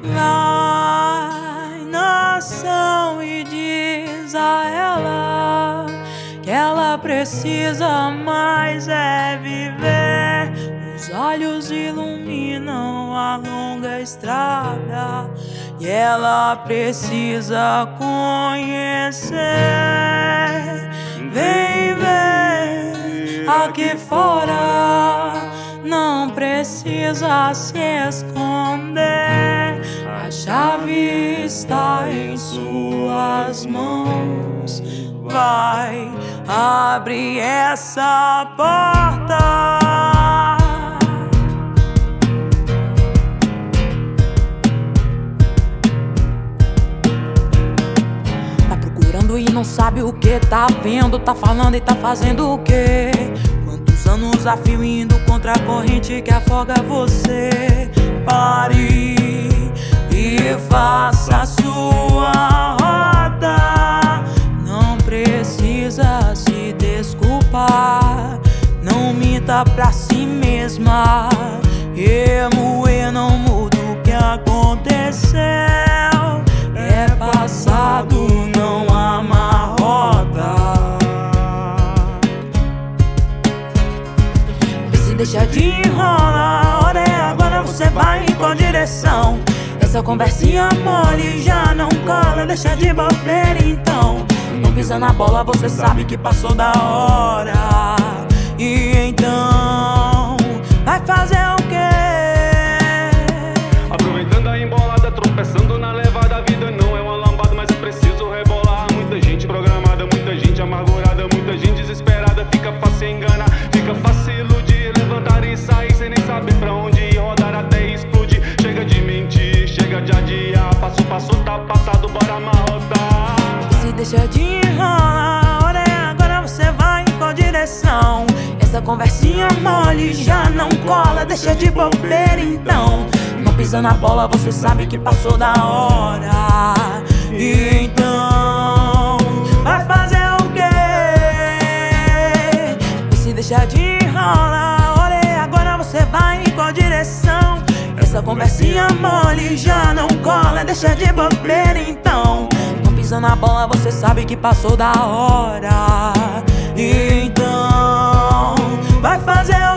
Vai, nação, e diz a ela que ela precisa mais é viver. Os olhos iluminam a longa estrada e ela precisa conhecer. Vem ver aqui fora, não precisa se esconder. A chave está em suas mãos. Vai, abre essa porta. Tá procurando e não sabe o que tá vendo, tá falando e tá fazendo o quê? Quantos anos a fio indo contra a corrente que afoga você? Pare e faça a sua rota. Não precisa se desculpar, não minta pra si mesma. Remoer não muda o que aconteceu. É passado, não amarrota. E se deixa de enrolar, hora é agora, você vai em qual direção? Essa conversinha mole já não cola, deixa de bobeira então. Não pisa na bola, você sabe que passou da hora. E então, vai fazer o quê? Aproveitando a embolada, tropeçando na levada. A vida não é uma lambada, mas é preciso rebolar. Muita gente programada, muita gente amargurada, muita gente desesperada. Fica fácil enganar, fica fácil iludir. Levantar e sair sem nem saber pra onde ir. Rodar até explodir, chega de mentir, chega de adiar. Passo a passo tá passado, bora amarrotar. Se deixa de enrolar, hora é agora, você vai em qual direção? Essa conversinha mole já não cola, deixa de bobeira então. Não pisa na bola, você sabe que passou da hora. E então, vai fazer o quê? E se deixa de enrolar, hora é agora, você vai em qual direção? Essa conversinha mole já não cola, deixa de bobeira então. Não pisa na bola, você sabe que passou da hora. E então, vai fazer o